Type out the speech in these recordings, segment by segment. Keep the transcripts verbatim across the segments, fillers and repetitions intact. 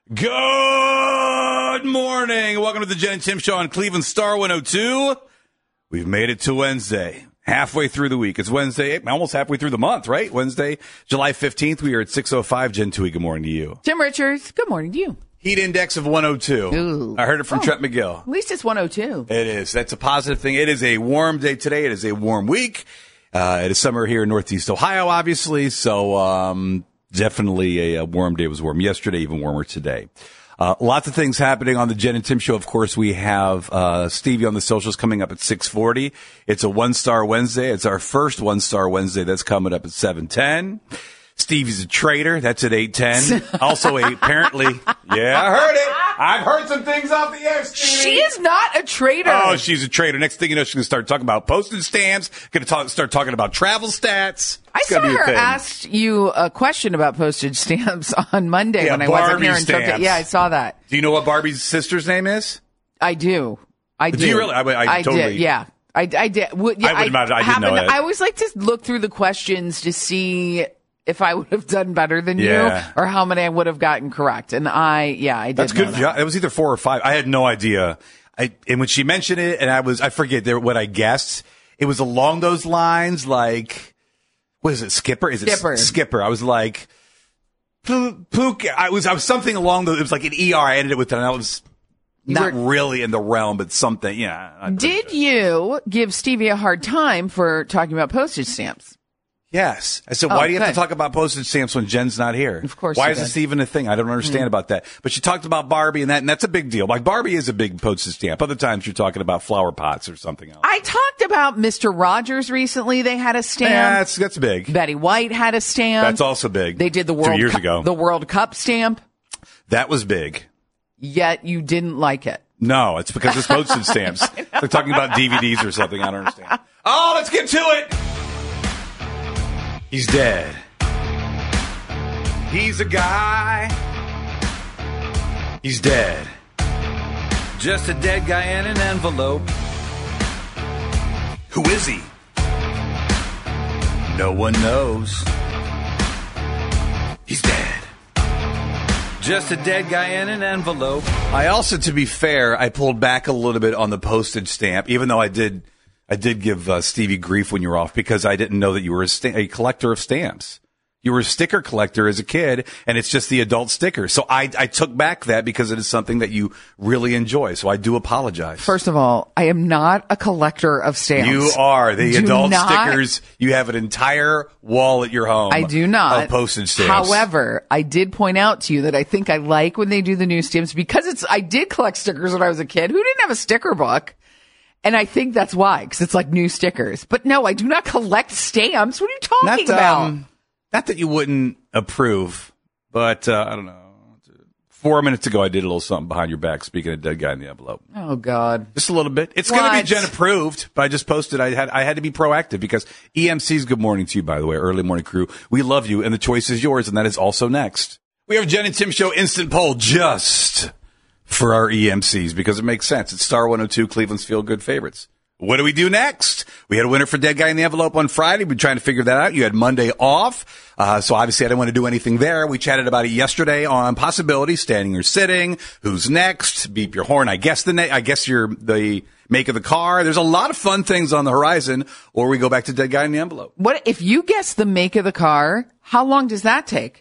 Good morning. Welcome to the Jen and Tim Show on Cleveland Star one oh two. We've made it to Wednesday, halfway through the week. It's Wednesday, almost halfway through the month, right? Wednesday, July fifteenth. We are at six oh five. Jen Tui, good morning to you. Tim Richards, good morning to you. Heat index of one oh two. Ooh. I heard it from oh, Trent McGill. At least it's one oh two. It is. That's a positive thing. It is a warm day today. It is a warm week. Uh, it is summer here in Northeast Ohio, obviously. So um, definitely a, a warm day. It was warm yesterday, even warmer today. Uh, lots of things happening on the Jen and Tim Show. Of course, we have uh Stevie on the socials coming up at six forty. It's a one-star Wednesday. It's our first one-star Wednesday that's coming up at seven ten. Stevie's a traitor. That's at eight ten. Also, a, apparently, yeah, I heard it. I've heard some things off the air, Stevie. She is not a traitor. Oh, she's a traitor. Next thing you know, she's going to start talking about postage stamps, going to talk, start talking about travel stats. I It's saw gonna be a her thing. asked you a question about postage stamps on Monday Yeah, when I wasn't Barbie here. And stamps. yeah, I saw that. Do you know what Barbie's sister's name is? I do. I do. Do you really? I- I totally- did. Yeah. I, I did. Would, yeah, I would imagine- I didn't know happened- that. I always like to look through the questions to see if I would have done better than Yeah. you or how many I would have gotten correct. And I, yeah, I did. That's know good. that. Yeah, it was either four or five. I had no idea. I, and when she mentioned it, and I was, I forget there, what I guessed. It was along those lines, like, what is it? Skipper? Is it Skipper. S- Skipper? I was like, Pook. I was, I was something along the. It was like an E R. I ended it with, and I was not were- really in the realm, but something. Yeah. I'm pretty Did sure. you give Stevie a hard time for talking about postage stamps? Yes. I said, Oh, why do you have to good. talk about postage stamps when Jen's not here? Of course Why you is did. this even a thing? I don't understand about that. But she talked about Barbie and that, and that's a big deal. Like, Barbie is a big postage stamp. Other times you're talking about flower pots or something else. I talked about Mister Rogers recently. They had a Yeah, stamp. that's, that's big. Betty White had a stamp. That's also big. They did the World Two years Cup, ago. the World Cup stamp. That was big. Yet you didn't like it. No, it's because it's postage stamps. They're talking about D V Ds or something. I don't understand. Oh, let's get to it. He's dead. He's a guy. He's dead. Just a dead guy in an envelope. Who is he? No one knows. He's dead. Just a dead guy in an envelope. I also, to be fair, I pulled back a little bit on the postage stamp, even though I did, I did give uh, Stevie grief when you were off because I didn't know that you were a, sta- a collector of stamps. You were a sticker collector as a kid, and it's just the adult stickers. So I, I took back that because it is something that you really enjoy. So I do apologize. First of all, I am not a collector of stamps. You are. The Do adult not- stickers, you have an entire wall at your home. I do not. Of postage stamps. However, I did point out to you that I think I like when they do the new stamps because it's, I did collect stickers when I was a kid. Who didn't have a sticker book? And I think that's why, because it's like new stickers. But no, I do not collect stamps. What are you talking Not, about? um, not that you wouldn't approve, but uh, I don't know. Four minutes ago, I did a little something behind your back. Speaking of dead guy in the envelope, Oh, God. just a little bit. It's going to be What? Jen approved, but I just posted. I had I had to be proactive because E M C's good morning to you. By the way, early morning crew, we love you, and the choice is yours, and that is also next. We have Jen and Tim Show instant poll just for our E M Cs because it makes sense. It's Star one oh two, Cleveland's Feel Good favorites. What do we do next? We had a winner for Dead Guy in the Envelope on Friday. We're trying to figure that out. You had Monday off. Uh, so obviously I didn't want to do anything there. We chatted about it yesterday on possibilities, standing or sitting, who's next, beep your horn. I guess the, na- I guess you're the make of the car. There's a lot of fun things on the horizon, or we go back to Dead Guy in the Envelope. What if you guess the make of the car? How long does that take?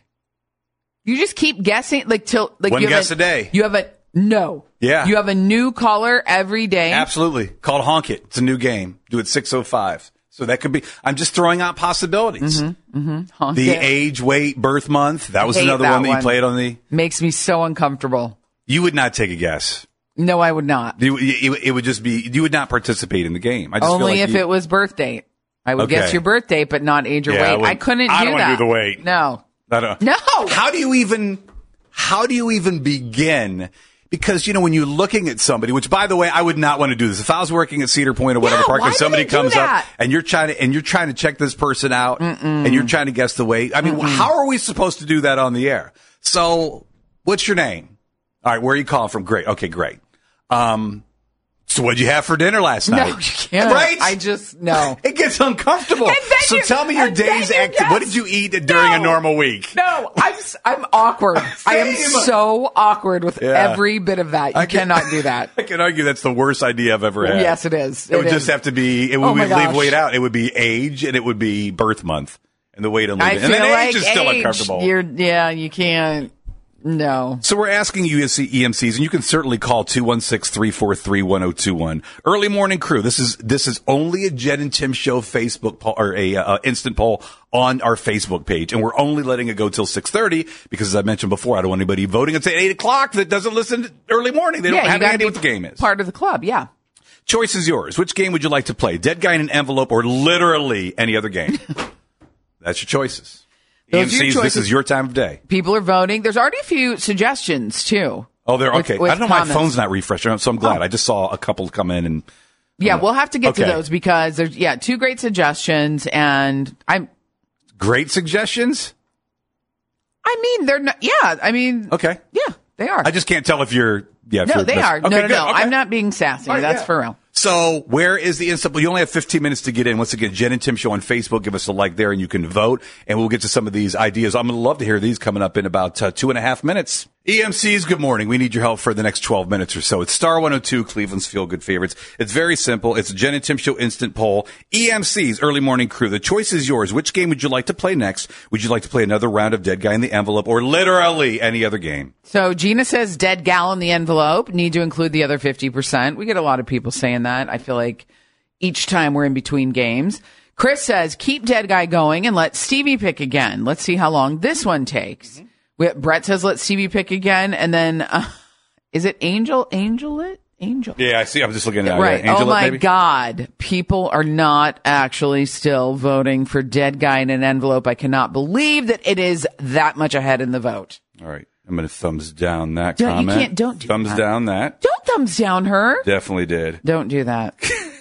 You just keep guessing, like till like One you have guess a day. You have a no. Yeah. You have a new caller every day. Absolutely. Called Honk It. It's a new game. Do it six oh five. So that could be, I'm just throwing out possibilities. Honk The it. age, weight, birth month. That was Hate another that one that you one. played on the, Makes me so uncomfortable. you would not take a guess. No, I would not. You, you, it would just be, you would not participate in the game. I just feel Only like if you, it was birth date. I would Okay. guess your birth date, but not age or Yeah, I weight. I, wouldn't- couldn't I do don't wanna that. do the weight. No. I don't- No. How do you even, how do you even begin? Because, you know, when you're looking at somebody, which by the way, I would not want to do this. If I was working at Cedar Point or whatever Yeah, park why and do somebody they do comes that? up and you're trying to, and you're trying to check this person out and you're trying to guess the weight. I mean, how are we supposed to do that on the air? So what's your name? All right. Where are you calling from? Great. Okay, great. Um, So what'd you have for dinner last night? No, you can't. Right? I just, no. It gets uncomfortable. And then So you- tell me your and then day's you activity. just- What did you eat during a No. normal week? No, I'm s- I'm awkward. I am Same. so awkward with Yeah. every bit of that. You I can- cannot do that. I can argue that's the worst idea I've ever had. Yes, it is. It, would It just is. have to be, it would Oh my we'd leave gosh. weight out. It would be age and it would be birth month and the weight and I leave. feel And then like age is still age, uncomfortable. You're, yeah, you can't. No. So we're asking you as E M Cs, and you can certainly call two one six, three four three, one zero two one. Early Morning Crew. This is this is only a Jen and Tim Show Facebook poll, or a uh, instant poll on our Facebook page, and we're only letting it go till six thirty because, as I mentioned before, I don't want anybody voting at eight o'clock that doesn't listen to early morning. They don't Yeah, you have any gotta idea be what the game is. Part of the club, yeah. Choice is yours. Which game would you like to play? Dead Guy in an Envelope or literally any other game? That's your choices. Those E are M your Cs, this choices. is your time of day. People are voting. There's already a few suggestions too. Oh, they're With- okay. with I don't know why my comments. phone's not refreshing, so I'm glad. Oh. I just saw a couple come in and Yeah, we'll have to get Okay. to those because there's yeah two great suggestions, and I'm great suggestions. I mean they're not. Yeah, I mean Okay. yeah, they are. I just can't tell if you're, yeah. if no, you're- they that's- are. Okay, no, no, good. no. Okay. I'm not being sassy. All right, That's yeah. for real. So where is the instant? You only have fifteen minutes to get in. Once again, Jen and Tim Show on Facebook. Give us a like there and you can vote. And we'll get to some of these ideas. I'm going to love to hear these coming up in about uh, two and a half minutes. E M Cs, good morning. We need your help for the next twelve minutes or so. It's Star one oh two, Cleveland's Feel Good Favorites. It's very simple. It's a Jen and Tim Show instant poll. E M Cs, Early Morning Crew. The choice is yours. Which game would you like to play next? Would you like to play another round of Dead Guy in the Envelope or literally any other game? So Gina says dead gal in the envelope. Need to include the other fifty percent. We get a lot of people saying that. I feel like each time we're in between games. Chris says keep dead guy going and let Stevie pick again. Let's see how long this one takes. Mm-hmm. We, Brett says let Stevie pick again. And then uh, is it Angel? Angel it? Angel. Yeah, I see. I'm just looking at it. Right. Angela, oh my maybe? God. People are not actually still voting for dead guy in an envelope. I cannot believe that it is that much ahead in the vote. All right. I'm going to thumbs down that Don't- you comment. can't- don't do Thumbs that. down that. Don't thumbs down her. Definitely did. Don't do that.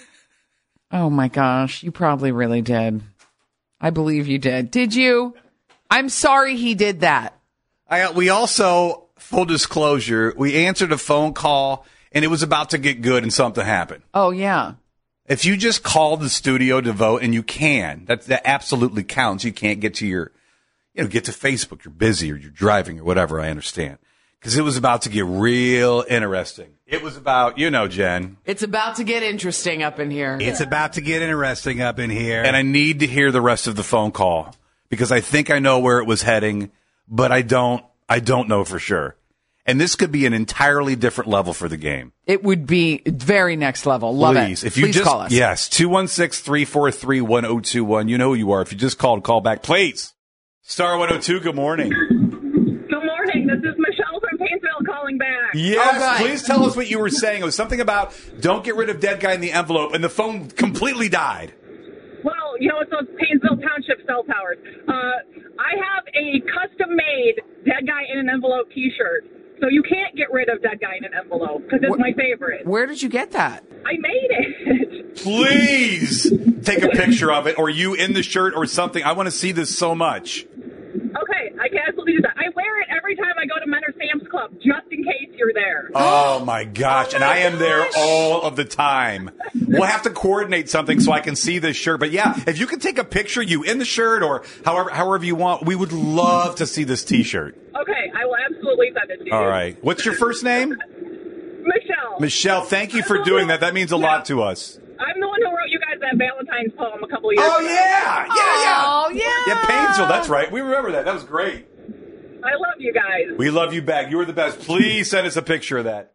Oh my gosh. You probably really did. I believe you did. Did you? I'm sorry he did that. I, we also, full disclosure, we answered a phone call and it was about to get good and something happened. Oh yeah. If you just call the studio to vote, and you can, that, that absolutely counts. You can't get to your, you know, get to Facebook. You're busy or you're driving or whatever. I understand. Because it was about to get real interesting. It was about, you know, Jen. It's about to get interesting up in here. It's about to get interesting up in here. And I need to hear the rest of the phone call because I think I know where it was heading, but I don't, I don't know for sure. And this could be an entirely different level for the game. It would be very next level. Love Please, it. if you Please just, call us. yes, two one six, three four three, one zero two one. You know who you are. If you just called, call back, please. Star one oh two, good morning. Good morning. This is Michelle from Painesville calling back. Yes, All right. please tell us what you were saying. It was something about don't get rid of dead guy in the envelope, and the phone completely died. Well, you know, it's those Painesville Township cell towers. Uh, I have a custom-made Dead Guy in an Envelope T-shirt. So you can't get rid of Dead Guy in an Envelope because it's Wh- my favorite. Where did you get that? I made it. Please take a picture of it, or you in the shirt or something. I want to see this so much. Okay, I can absolutely do that. I wear it every time I go to Menor Sam's Club, just in case you're there. Oh my gosh. Oh and my I am there gosh. all of the time. We'll have to coordinate something so I can see this shirt. But yeah, if you can take a picture, you in the shirt or however, however you want, we would love to see this t-shirt. Okay, I will absolutely send it to you. All right. What's your first name? Michelle. Michelle, thank you for doing that. That means a lot to us. I'm the one who wrote you guys that Valentine's poem a couple years Oh ago. yeah. Yeah, yeah. Oh, yeah. Yeah, Painesville. That's right. We remember that. That was great. I love you guys. We love you back. You were the best. Please send us a picture of that.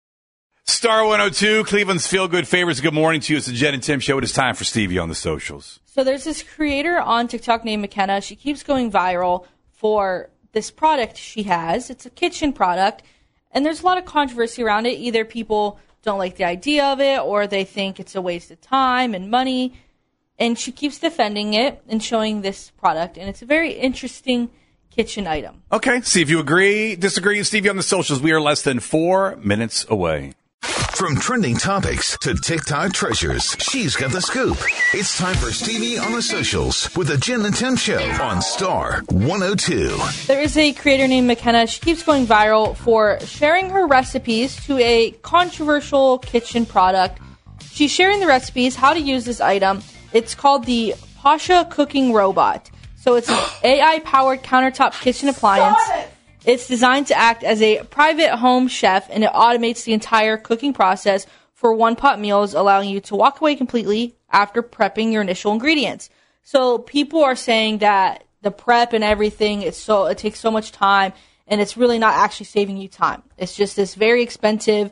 Star one oh two, Cleveland's Feel Good Favorites. Good morning to you. It's the Jen and Tim Show. It is time for Stevie on the socials. So there's this creator on TikTok named McKenna. She keeps going viral for this product she has. It's a kitchen product, and there's a lot of controversy around it. Either people don't like the idea of it, or they think it's a waste of time and money. And she keeps defending it and showing this product, and it's a very interesting kitchen item. Okay. See if you agree, disagree. Stevie on the socials. We are less than four minutes away. From trending topics to TikTok treasures, she's got the scoop. It's time for Stevie on the Socials with the Jen and Tim Show on Star one oh two. There is a creator named McKenna. She keeps going viral for sharing her recipes to a controversial kitchen product. She's sharing the recipes, how to use this item. It's called the Pasha Cooking Robot. So it's an A I-powered countertop kitchen appliance. It's designed to act as a private home chef, and it automates the entire cooking process for one-pot meals, allowing you to walk away completely after prepping your initial ingredients. So people are saying that the prep and everything, it's so it takes so much time, and it's really not actually saving you time. It's just this very expensive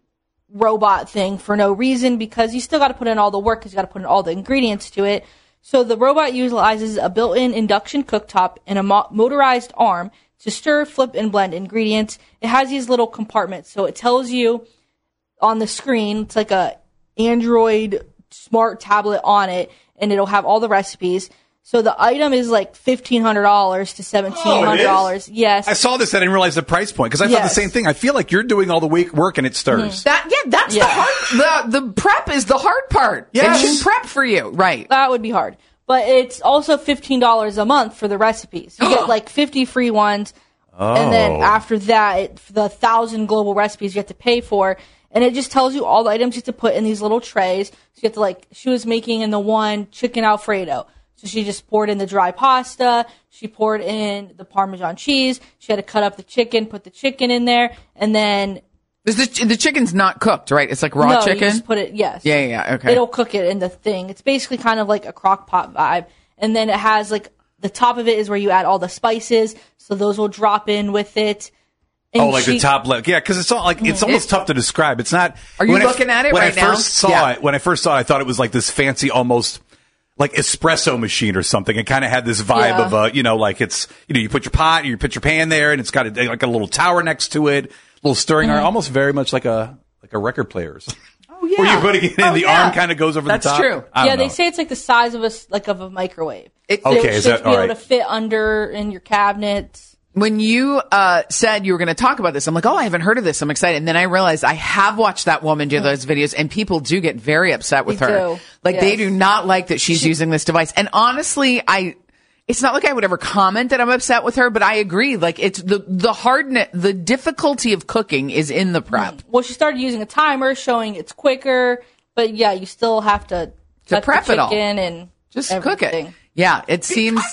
robot thing for no reason, because you still got to put in all the work, because you got to put in all the ingredients to it. So the robot utilizes a built-in induction cooktop and a mo- motorized arm to stir, flip, and blend ingredients. It has these little compartments, so it tells you on the screen, it's like a Android smart tablet on it, and it'll have all the recipes. So the item is like fifteen hundred dollars to seventeen hundred dollars. Oh, yes. I saw this. I didn't realize the price point, because I yes. thought the same thing. I feel like you're doing all the week work and it stirs. Mm-hmm. That yeah, that's yeah. the hard. The the prep is the hard part. Yes. It can prep for you, right? That would be hard. But it's also fifteen dollars a month for the recipes. You get like fifty free ones. Oh. And then after that, it, the thousand global recipes you have to pay for. And it just tells you all the items you have to put in these little trays. So you have to, like, she was making in the one chicken Alfredo. So she just poured in the dry pasta. She poured in the Parmesan cheese. She had to cut up the chicken, put the chicken in there. And then... Is the, the chicken's not cooked, right? It's like raw no, chicken? You just put it, yes. Yeah, yeah, yeah, okay. It'll cook it in the thing. It's basically kind of like a crock pot vibe. And then it has, like, the top of it is where you add all the spices. So those will drop in with it. And oh, like she, the top left. Yeah, because it's all like it's almost It- tough to describe. It's not. Are you when looking I, at it when right I now? first saw Yeah. it, when I first saw it, I thought it was like this fancy, almost like espresso machine or something. It kind of had this vibe Yeah. of, uh, you know, like it's, you know, you put your pot, you put your pan there, and it's got a, like a little tower next to it, a little stirring Mm-hmm. iron, almost very much like a like a record player's. Oh, yeah. Where you're putting it in, Oh, the yeah. arm kind of goes over That's the top. true. I Yeah, don't they know. say it's like the size of a, s- like of a microwave. It- So Okay, it is should that be all able right? to fit under in your cabinets. When you uh, said you were going to talk about this, I'm like, oh, I haven't heard of this. I'm excited. And then I realized I have watched that woman do those videos, and people do get very upset with They her. do. Like, they Yes. do not like that she's using this device. And honestly, I, it's not like I would ever comment that I'm upset with her, but I agree. Like, it's the, the hardness, the difficulty of cooking is in the prep. Well, she started using a timer, showing it's quicker. But yeah, you still have to, To cut prep the it all. chicken and Just cook everything. it. Yeah, it seems.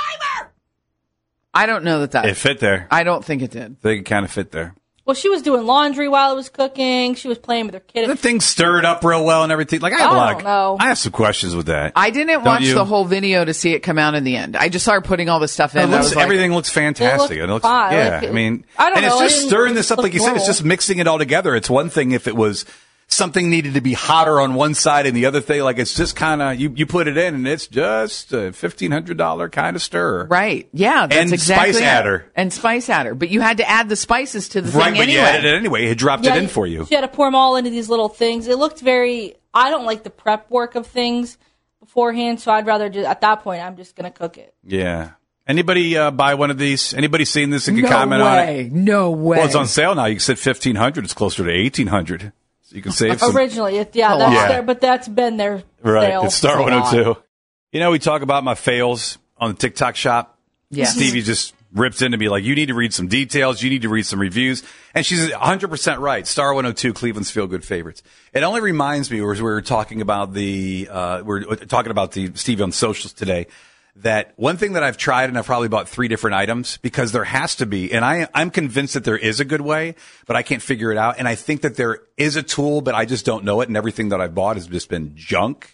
I don't know that that. It fit there. I don't think it did. They kind of fit there. Well, she was doing laundry while it was cooking. She was playing with her kid. The thing stirred up real well and everything. Like I have I a lot don't of, know. I have some questions with that. I didn't Don't watch you? the whole video to see it come out in the end. I just saw her putting all this stuff in. It and I looks, was like, everything looks fantastic. It It looked looks, fine. yeah. Like, I mean, I don't and know. it's It just didn't stirring this up, look like you said. It's normal. just mixing it all together. It's one thing if it was something needed to be hotter on one side and the other thing, like it's just kind of you, you put it in and it's just a fifteen hundred dollar kind of stir. Right. Yeah. That's And exactly spice it. adder. And spice adder. But you had to add the spices to the Right, thing but anyway. you added it anyway. It dropped Yeah, it in for you. She had to pour them all into these little things. It looked very. I don't like the prep work of things beforehand, so I'd rather just at that point I'm just gonna cook it. Yeah. Anybody uh, buy one of these? Anybody seen this and can No comment on it? way. No way. Well, it's on sale now. You can sit fifteen hundred. It's closer to eighteen hundred. So you can save some. Originally, it, yeah, A that's lot. there, but that's been their Right. sale. It's Star It's a one oh two. lot. You know, we talk about my fails on the TikTok shop. Yes. Stevie just rips into me like, you need to read some details. You need to read some reviews. And she's one hundred percent right. Star one oh two, Cleveland's Feel Good Favorites. It only reminds me, as we were talking about the, uh, we're talking about the Stevie on socials today, that one thing that I've tried, and I've probably bought three different items because there has to be, and I, I'm convinced that there is a good way, but I can't figure it out. And I think that there is a tool, but I just don't know it. And everything that I've bought has just been junk,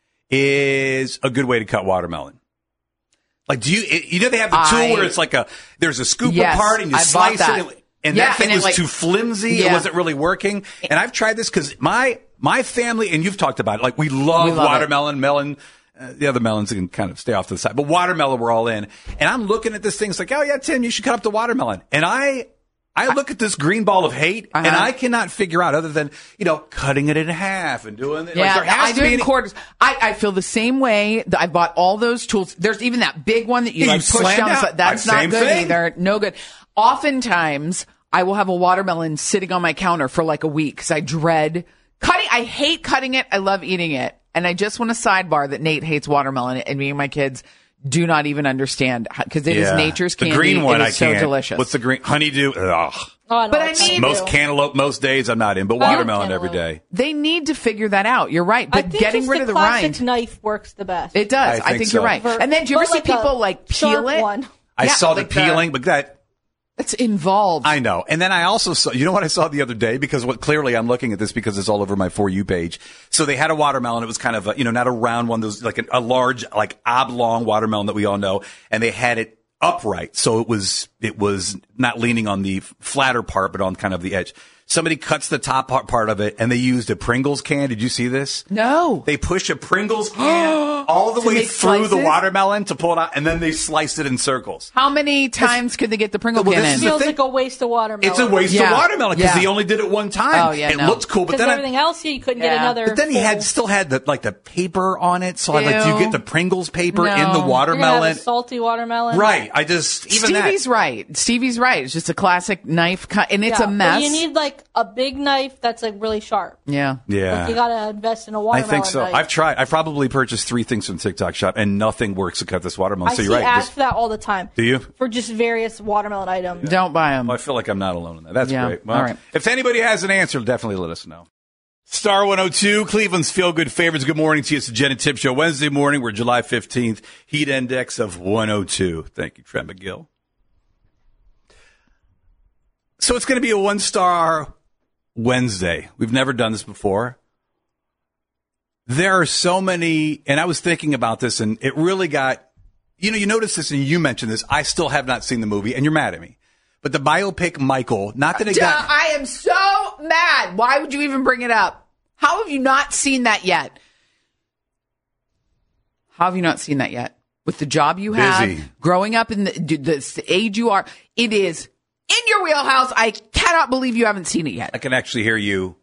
is a good way to cut watermelon. Like, do you, you know, they have the tool I- where it's like a, there's a scoop Yes, apart and you I bought slice that. it. And, and Yeah, that thing and it, was like- too flimsy. It Yeah. wasn't really working. And I've tried this because my, my family, and you've talked about it, like we love, We love watermelon, melon. Uh, the other melons can kind of stay off to the side, but watermelon we're all in. And I'm looking at this thing. It's like, oh yeah, Tim, you should cut up the watermelon. And I, I look at this green ball of hate, Uh-huh. and I cannot figure out other than, you know, cutting it in half and doing it. Yeah, like, there has I to do be it in any- quarters. I, I feel the same way. I bought all those tools. There's even that big one that you Yeah, like you push slam down. the down. side. That's Uh, not same good thing. either. No good. Oftentimes, I will have a watermelon sitting on my counter for like a week because I dread cutting. I hate cutting it. I love eating it. And I just want to sidebar that Nate hates watermelon, and me and my kids do not even understand because it Yeah. is nature's The candy. green one, it I is so can't. delicious. What's the green? Honeydew. Ugh. Oh, I But like I that. mean- Most cantaloupe, most days I'm not in, but I like watermelon every cantaloupe. day. They need to figure that out. You're right. I But think getting just rid the of the classic rind, knife works the best. it does. I I think think, so. you're right. For- And then do you but ever see like a people like peel sharp it? one. I Yeah, saw the like the- peeling, but that It's involved. I know. And then I also saw, you know what I saw the other day? Because what clearly I'm looking at this because it's all over my For You page. So they had a watermelon. It was kind of a, you know, not a round one. Those like a, a large, like oblong watermelon that we all know. And they had it upright. So it was, it was not leaning on the flatter part, but on kind of the edge. Somebody cuts the top part part of it and they used a Pringles can. Did you see this? No. They push a Pringles can all the To way make through the slices? watermelon to pull it out, and then they sliced it in circles. How many times could they get the Pringle Well, can this in? is the Feels thing. like a waste of watermelon. It's a waste Yeah. of watermelon because Yeah. he only did it one time. Oh, yeah, it no. looked cool, but Because then I, everything else, you couldn't Yeah. get another. but then he had full- still had the like the paper on it. So I like, do you Ew. get the Pringles paper No. in the You're gonna have You're gonna have watermelon? a salty watermelon. Right. I just even Stevie's that. right. Stevie's right. It's just a classic knife cut, and it's Yeah, a mess. But you need like a big knife that's like really sharp. yeah. Yeah. Like you gotta invest in a I watermelon think so. knife. I've tried. I've probably purchased three things from TikTok Shop, and nothing works to cut this watermelon. I so see you're right. ads Just- for that all the time. do you? For just various watermelon items. Don't buy them. Well, I feel like I'm not alone in that. That's Yeah. great. Well, All right. if anybody has an answer, definitely let us know. Star one oh two, Cleveland's Feel Good Favorites. Good morning to you. It's the Jen and Tim Show. Wednesday morning, we're July fifteenth. Heat index of one oh two. Thank you, Trent McGill. So it's going to be a one-star Wednesday. We've never done this before. There are so many, and I was thinking about this, and it really got, you know, you noticed this, and you mentioned this. I still have not seen the movie, and you're mad at me. But the biopic Michael, not that it Duh, got... I am so mad. Why would you even bring it up? How have you not seen that yet? How have you not seen that yet? With the job you have, Busy. growing up in the, the age you are, it is in your wheelhouse. I cannot believe you haven't seen it yet. I can actually hear you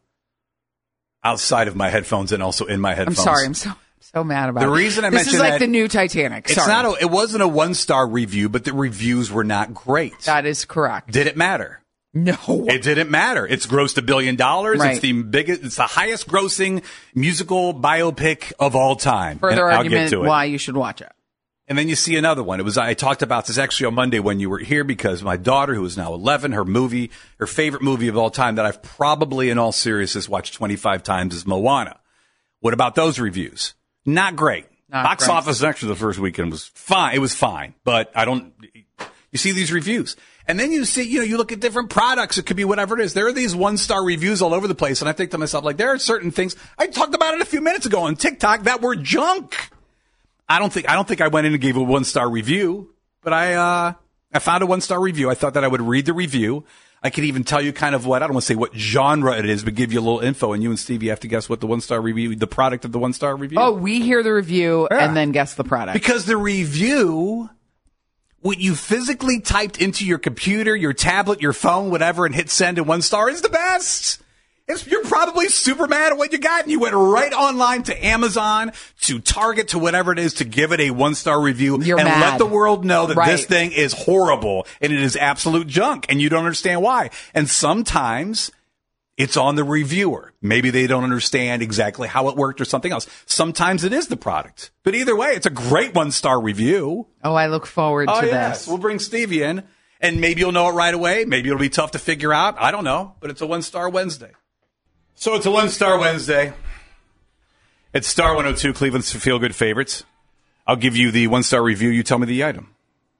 outside of my headphones and also in my I'm headphones. sorry. I'm so so mad about The it. reason I this is mentioned like that- the new Titanic. It's Sorry. not a, it wasn't a one-star review, but the reviews were not great. That is correct. Did it matter? No. It didn't matter. It's grossed a billion dollars. Right. It's the biggest, it's the highest grossing musical biopic of all time. Further And I'll argument get to it. why you should watch it. And then you see another one. It was, I talked about this actually on Monday when you were here because my daughter, who is now eleven, her movie, her favorite movie of all time that I've probably in all seriousness watched twenty-five times is Moana. What about those reviews? Not great. Not Box great. office actually the first weekend was fine. It was fine, but I don't, you see these reviews. And then you see, you know, you look at different products. It could be whatever it is. There are these one-star reviews all over the place. And I think to myself, like, there are certain things. I talked about it a few minutes ago on TikTok that were junk. I don't think, I don't think I went in and gave a one-star review, but I, uh, I found a one-star review. I thought that I would read the review. I could even tell you kind of what, I don't want to say what genre it is, but give you a little info. And you and Stevie have to guess what the one-star review, the product of the one-star review. Oh, we hear the review Yeah. and then guess the product. Because the review, what you physically typed into your computer, your tablet, your phone, whatever, and hit send in one star is the best. It's, you're probably super mad at what you got, and you went right online to Amazon, to Target, to whatever it is, to give it a one-star review You're and mad. let the world know that Right. this thing is horrible and it is absolute junk, and you don't understand why. And sometimes it's on the reviewer. Maybe they don't understand exactly how it worked or something else. Sometimes it is the product. But either way, it's a great one-star review. Oh, I look forward Oh, to yes. this. We'll bring Stevie in, and maybe you'll know it right away. Maybe it'll be tough to figure out. I don't know, but it's a one-star Wednesday. So it's a one-star Wednesday. It's Star one oh two, Cleveland's feel-good favorites. I'll give you the one-star review. You tell me the item.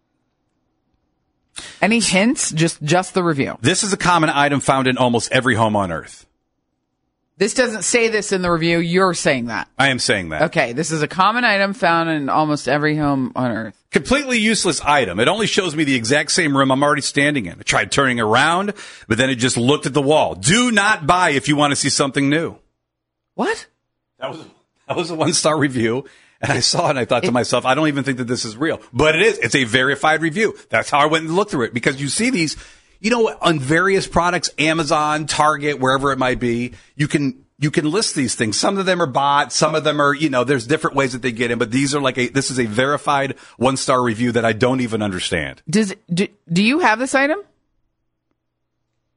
Any hints? Just just the review. This is a common item found in almost every home on Earth. This doesn't say this in the review. You're saying that. I am saying that. Okay, this is a common item found in almost every home on Earth. Completely useless item. It only shows me the exact same room I'm already standing in. I tried turning around, but then it just looked at the wall. Do not buy if you want to see something new. What? That was that was a one-star review, and I saw it and I thought to myself, I don't even think that this is real. But it is. It's a verified review. That's how I went and looked through it, because you see these, you know, on various products, Amazon, Target, wherever it might be, you can you can list these things. Some of them are bought, some of them are, you know, there's different ways that they get in, but these are like a this is a verified one-star review that I don't even understand. Does do, do you have this item?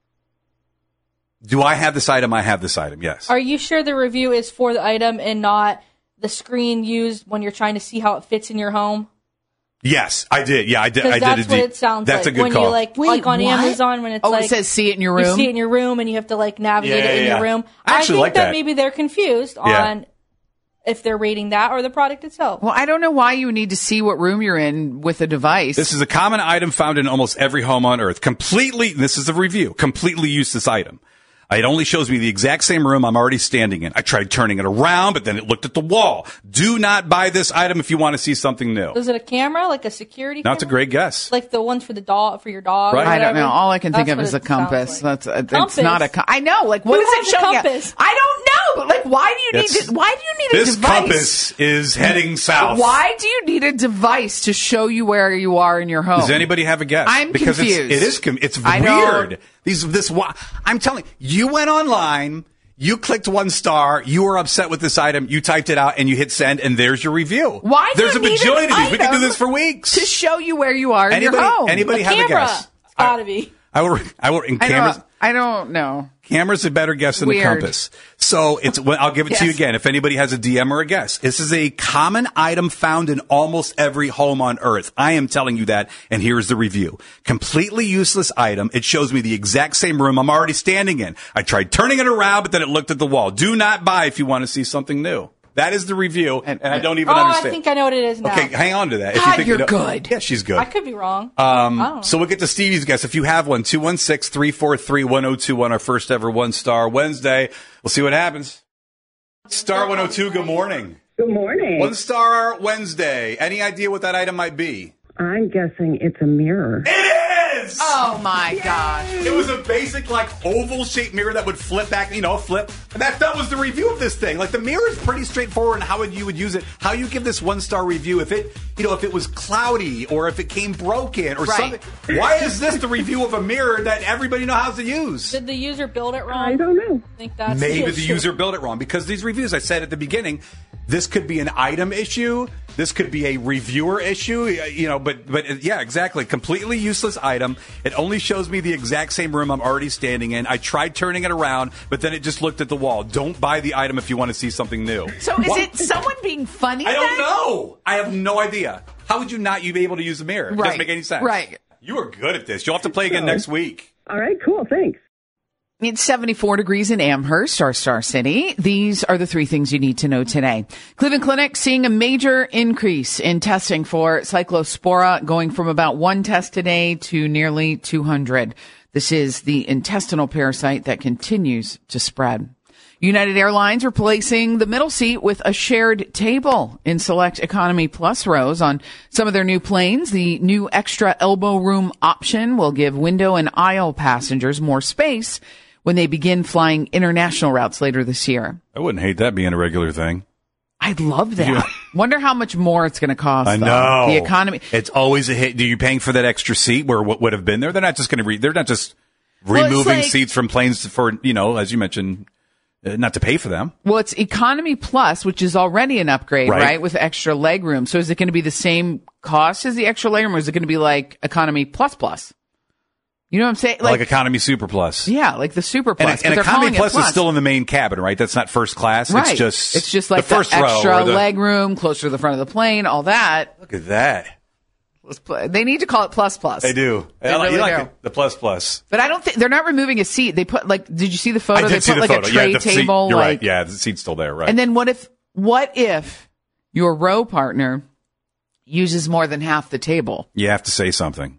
Do I have this item? I have this item, yes. Are you sure the review is for the item and not the screen used when you're trying to see how it fits in your home? Yes, I did. Yeah, I did. I Because did. that's what it sounds that's like a good when call. you like, Wait, like on what? Amazon when it's Oh, like it says see it in your room? You see it in your room and you have to like navigate Yeah, it in yeah, your yeah. room. I actually think like that, that. maybe they're confused Yeah. on if they're rating that or the product itself. Well, I don't know why you need to see what room you're in with a device. This is a common item found in almost every home on Earth. Completely, this is a review, completely useless item. It only shows me the exact same room I'm already standing in. I tried turning it around, but then it looked at the wall. Do not buy this item if you want to see something new. Is it a camera, like a security camera? That's a great guess. Like the ones for the dog, for your dog. Right. Or I don't whatever? know. All I can think That's of what is a it sounds compass. like. That's a, Compass? it's not a. Com- I know. Like, what Who is has it a showing you? compass? I don't know. Like, why do you need? It's- To, why do you need a This device? compass is heading south. Why do you need a device to show you where you are in your home? Does anybody have a guess? I'm because confused. It's, it is. com- It's I don't- weird. These. This. wa- I'm telling you. You went online. You clicked one star. You were upset with this item. You typed it out and you hit send, and there's your review. Why do There's you a need bajillion an of these. We can do item this for weeks. to show you where you are in Anybody? your home? Anybody A have camera. a guess? It's gotta be. I will. I will. In I cameras. don't, I don't know. Camera's a better guess than Weird. a compass. So it's, well, I'll give it to you Yes. again. If anybody has a D M or a guess, this is a common item found in almost every home on Earth. I am telling you that. And here's the review. Completely useless item. It shows me the exact same room I'm already standing in. I tried turning it around, but then it looked at the wall. Do not buy if you want to see something new. That is the review. And, I don't even Oh, understand. I think I know what it is now. Okay, hang on to that. If God, you think you're you know- good. Yeah, she's good. I could be wrong. Um, I don't know. So we'll get to Stevie's guess. If you have one, two one six, three four three, one oh two one, our first ever one star Wednesday. We'll see what happens. Star one oh two, good morning. Good morning. One star Wednesday. Any idea what that item might be? I'm guessing it's a mirror. It is! Oh my gosh. It was a basic, like, oval-shaped mirror that would flip back, you know, flip. And that, that was the review of this thing. Like, the mirror is pretty straightforward in how you would use it. How you give this one-star review if it, you know, if it was cloudy or if it came broken or Right. something. Why is this the review of a mirror that everybody knows how to use? Did the user build it wrong? I don't know. I think that's Maybe the the issue. user built it wrong because these reviews, I said at the beginning, this could be an item issue. This could be a reviewer issue, you know, but, but yeah, exactly. Completely useless item. It only shows me the exact same room I'm already standing in. I tried turning it around, but then it just looked at the wall. Don't buy the item if you want to see something new. So is What? it someone being funny? I don't then? know. I have no idea. How would you not you be able to use a mirror? It Right. doesn't make any sense. Right. You are good at this. You'll have to play again next week. All right, cool. Thanks. It's seventy-four degrees in Amherst, our star city. These are the three things you need to know today. Cleveland Clinic seeing a major increase in testing for Cyclospora, going from about one test a day to nearly two hundred. This is the intestinal parasite that continues to spread. United Airlines replacing the middle seat with a shared table in select Economy Plus rows on some of their new planes. The new extra elbow room option will give window and aisle passengers more space when they begin flying international routes later this year. I wouldn't hate that being a regular thing. I love that. Wonder how much more it's going to cost. I though. know The economy. It's always a hit. Do you paying for that extra seat where what would have been there? They're not just going to re- They're not just Well, it's removing like- seats from planes for, you know, as you mentioned, uh, not to pay for them. Well, it's Economy Plus, which is already an upgrade, Right. right? With extra leg room. So is it going to be the same cost as the extra leg room, or is it going to be like Economy Plus Plus? You know what I'm saying? Like, Economy Super Plus. Yeah, like the Super Plus. And, 'cause and they're Economy calling it Plus, Plus is still in the main cabin, right? That's not first class. right. It's just it's just like the first row extra or the- leg room, closer to the front of the plane, all that. Look at that. Let's play. They need to call it Plus Plus. They do. They I like- really you like do. it. The Plus Plus. But I don't think they're not removing a seat. They put like, did you see the photo? I they did see put the like photo. a tray yeah, the table. seat, you're like, right. Yeah, the seat's still there, right? And then what if, what if your row partner uses more than half the table? You have to say something.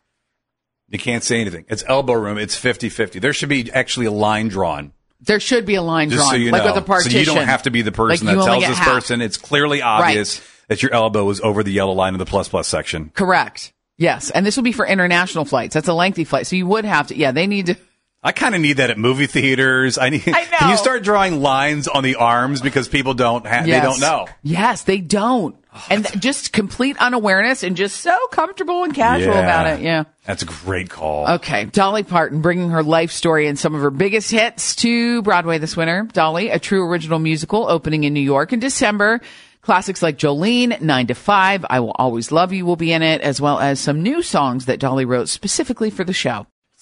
You can't say anything. It's elbow room. It's fifty-fifty. There should be actually a line drawn. There should be a line Just drawn, so you like know. with a partition. So you don't have to be the person Like, you that only tells get this half. person. It's clearly obvious that your elbow is over the yellow line in the plus plus section. Correct. Yes. And this will be for international flights. That's a lengthy flight. So you would have to, yeah, they need to. I kind of need that at movie theaters. I need. I know. Can you start drawing lines on the arms because people don't have, Yes. they don't know. Yes, they don't. And th- just complete unawareness and just so comfortable and casual Yeah. about it. Yeah. That's a great call. Okay. Dolly Parton bringing her life story and some of her biggest hits to Broadway this winter. Dolly, a true original musical opening in New York in December. Classics like Jolene, Nine to Five, I Will Always Love You will be in it, as well as some new songs that Dolly wrote specifically for the show.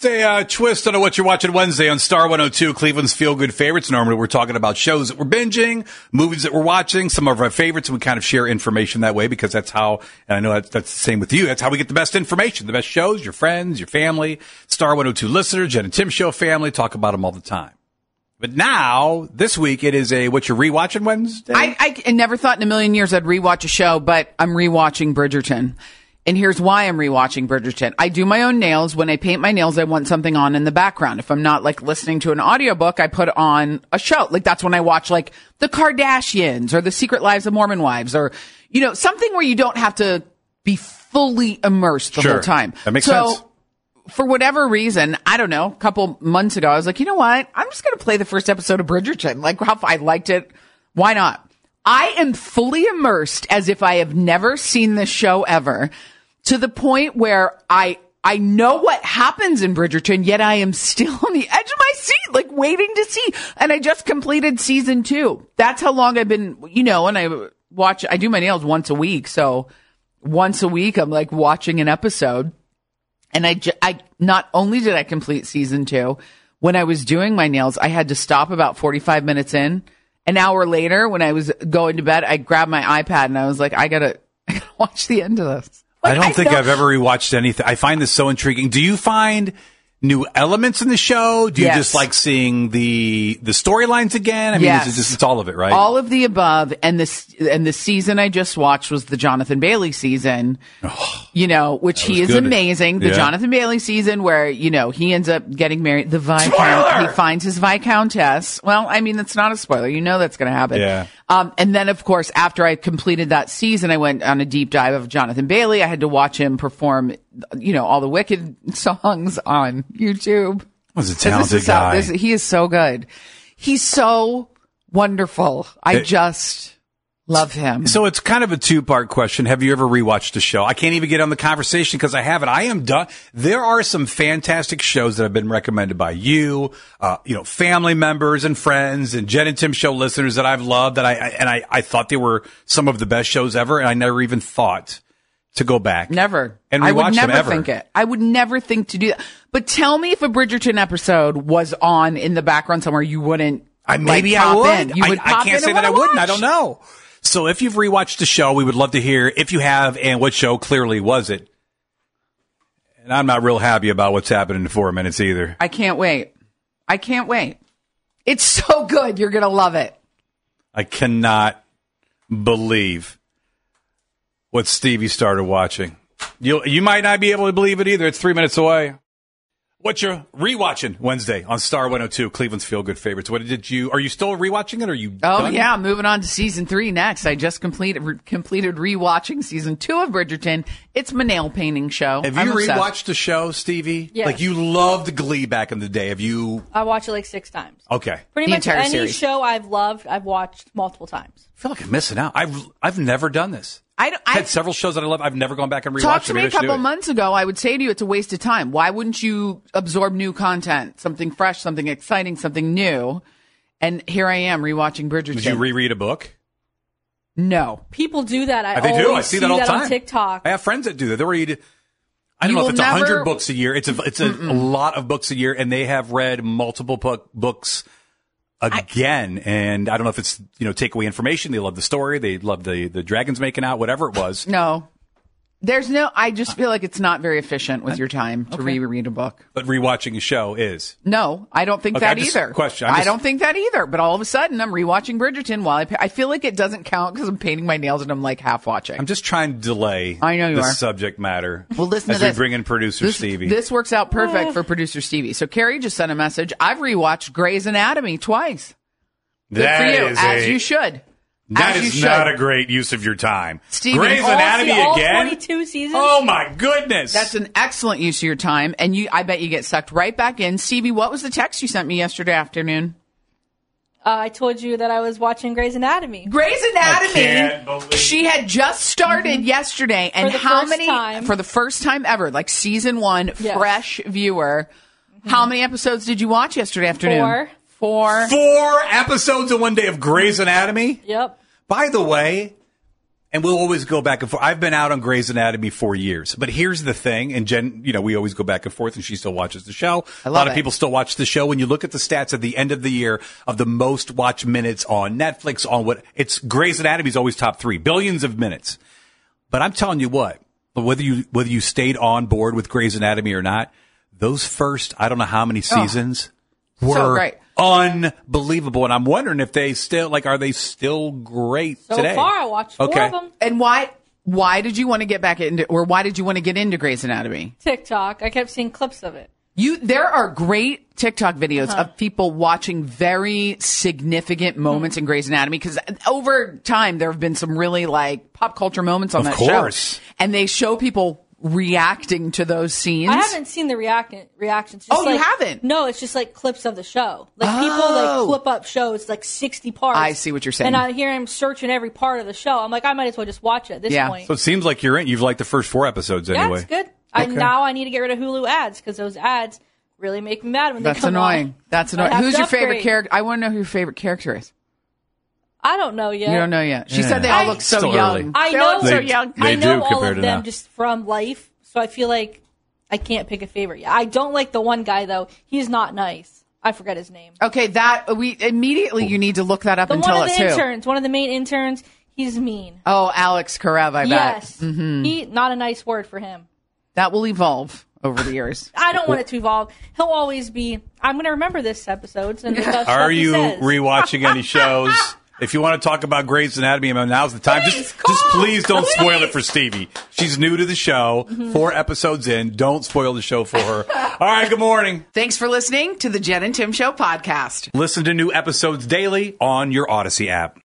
It's a uh, twist on what you're watching Wednesday on Star one oh two, Cleveland's Feel Good Favorites. Normally we're talking about shows that we're binging, movies that we're watching, some of our favorites, and we kind of share information that way because that's how, and I know that's, that's the same with you, that's how we get the best information, the best shows, your friends, your family, Star one oh two listeners, Jen and Tim Show family, talk about them all the time. But now, this week, it is a what you're rewatching Wednesday? I, I, I never thought in a million years I'd rewatch a show, but I'm rewatching Bridgerton. And here's why I'm rewatching Bridgerton. I do my own nails. When I paint my nails, I want something on in the background. If I'm not like listening to an audiobook, I put on a show. Like that's when I watch like The Kardashians or The Secret Lives of Mormon Wives or, you know, something where you don't have to be fully immersed the Sure. whole time. That makes so, sense. For whatever reason, I don't know, a couple months ago, I was like, you know what? I'm just going to play the first episode of Bridgerton. Like how I liked it. Why not? I am fully immersed as if I have never seen this show ever. To the point where I I know what happens in Bridgerton, yet I am still on the edge of my seat, like waiting to see. And I just completed season two. That's how long I've been, you know, and I watch, I do my nails once a week. So once a week, I'm like watching an episode. And I, ju- I not only did I complete season two, when I was doing my nails, I had to stop about forty-five minutes in. An hour later, when I was going to bed, I grabbed my iPad and I was like, I gotta, I gotta watch the end of this. Like, I don't I think don't- I've ever rewatched anything. I find this so intriguing. Do you find new elements in the show? Do you Yes. just like seeing the the storylines again? I mean, Yes. it's just it's all of it, right? All of the above, and this and the season I just watched was the Jonathan Bailey season. You know, which he was is good. amazing. The Yeah. Jonathan Bailey season where you know he ends up getting married. The Viscount, Spoiler! he finds his Viscountess. Well, I mean that's not a spoiler. You know that's going to happen. Yeah. Um, and then of course after I completed that season, I went on a deep dive of Jonathan Bailey. I had to watch him perform, you know, all the Wicked songs on YouTube. was a This talented is how- guy. this- he is so good. He's so wonderful. I It- just love him. So it's kind of a two-part question. Have you ever rewatched a show? I can't even get on the conversation because I haven't. I am done. There are some fantastic shows that have been recommended by you, uh, you know, family members and friends and Jen and Tim Show listeners that I've loved that I, I and I, I thought they were some of the best shows ever, and I never even thought to go back. Never. And I would rewatch them never ever. think it. I would never think to do that. But tell me if a Bridgerton episode was on in the background somewhere, you wouldn't. I, maybe like, I pop would. In. You would I, pop I can't in say and that I wanna wouldn't. I watch. don't know. So if you've rewatched the show, we would love to hear if you have, and what show clearly was it. And I'm not real happy about what's happening in four minutes either. I can't wait. I can't wait. It's so good. You're going to love it. I cannot believe what Stevie started watching. You you might not be able to believe it either. It's three minutes away. What you're rewatching Wednesday on Star one oh two, Cleveland's Feel Good Favorites. What did you? Are you still rewatching it? Or are you? Oh done? yeah, moving on to season three next. I just completed re- completed rewatching season two of Bridgerton. It's my nail painting show. Have I'm you obsessed. rewatched the show, Stevie? Yes. Like you loved Glee back in the day. Have you? I watch it like six times. Okay. Pretty The much entire any series. show I've loved, I've watched multiple times. I feel like I'm missing out. I've I've never done this. I, don't- I I had several shows that I love. I've never gone back and rewatched talked to them. me Maybe a I should do couple it. months ago. I would say to you, it's a waste of time. Why wouldn't you absorb new content, something fresh, something exciting, something new? And here I am rewatching Bridgerton. Did you reread a book? No. People do that. I They always do. I see that all the time on TikTok. I have friends that do that. They read. I don't You know if will it's a hundred never- books a year. It's a it's a, a lot of books a year, and they have read multiple book, books again. and I don't know if it's you know take away information. They love the story. They love the the dragons making out. Whatever it was. No. There's no, I just feel like it's not very efficient with your time to reread a book. But rewatching a show is. No, I don't think Okay, that I'm just- either. question, I'm I just- don't think that either. But all of a sudden, I'm rewatching Bridgerton while I, pa- I feel like it doesn't count because I'm painting my nails and I'm like half watching. I'm just trying to delay. I know you the are. subject matter. Well, listen as to we this. bring in producer this, Stevie. This works out perfect for producer Stevie. So Carrie just sent a message. I've rewatched Grey's Anatomy twice. Good That for you, is as a- you should. That as is you not should. a great use of your time. Steven, Grey's all- Anatomy all again. twenty-two seasons? Oh my goodness. That's an excellent use of your time, and you. I bet you get sucked right back in. Stevie, what was the text you sent me yesterday afternoon? Uh, I told you that I was watching Grey's Anatomy. Grey's can't Anatomy. believe- She had just started yesterday, and For the how first many time. for the first time ever, like season one, Yes. fresh viewer. How many episodes did you watch yesterday afternoon? Four. Four. Four episodes in one day of Grey's Anatomy. Yep. By the way, And we'll always go back and forth. I've been out on Grey's Anatomy for years. But here's the thing, and Jen, you know, we always go back and forth, and she still watches the show. I A love lot of it. people still watch the show. When you look at the stats at the end of the year of the most watched minutes on Netflix, on what, it's Grey's Anatomy is always top three. Billions of minutes. But I'm telling you what, whether you, whether you stayed on board with Grey's Anatomy or not, those first, I don't know how many seasons were So great. unbelievable. And I'm wondering if they still, like, are they still great So today? far, I watched four Okay. of them. And why why did you want to get back into, or why did you want to get into Grey's Anatomy? TikTok. I kept seeing clips of it. You, there are great TikTok videos of people watching very significant moments in Grey's Anatomy, because over time there have been some really like pop culture moments on Of that course. show, and they show people reacting to those scenes. I haven't seen the react- reactions. Just Oh, you like- haven't? No, it's just like clips of the show. Like people Oh. like clip up shows, like sixty parts. I see what you're saying. And I hear him searching every part of the show. I'm like, I might as well just watch it at this Yeah. point. So it seems like you're in. You've liked the first four episodes yeah, anyway. it's good. I, Okay. now I need to get rid of Hulu ads because those ads really make me mad when That's they come annoying. on. That's I annoying. have Who's to your favorite upgrade. character? I want to know who your favorite character is. I don't know yet. You don't know yet. She Yeah. said they all I- look so Still young. early. I They know look so They- young. they I know do all compared of to them now. just from life, so I feel like I can't pick a favorite yet. I don't like the one guy though. He's not nice. I forget his name. Okay, that we immediately you need to look that up The and one tell of us the who. interns, one of the main interns. He's mean. Oh, Alex Karev, I bet. Yes, Mm-hmm. he not a nice word for him. That will evolve over the years. I don't want it to evolve. He'll always be. I'm going to remember this episodes and the stuff Are he you says. rewatching any shows? If you want to talk about Grey's Anatomy, now's the time. Please, just, call. just please don't Please. spoil it for Stevie. She's new to the show. Mm-hmm. Four episodes in. Don't spoil the show for her. All right. Good morning. Thanks for listening to the Jen and Tim Show podcast. Listen to new episodes daily on your Odyssey app.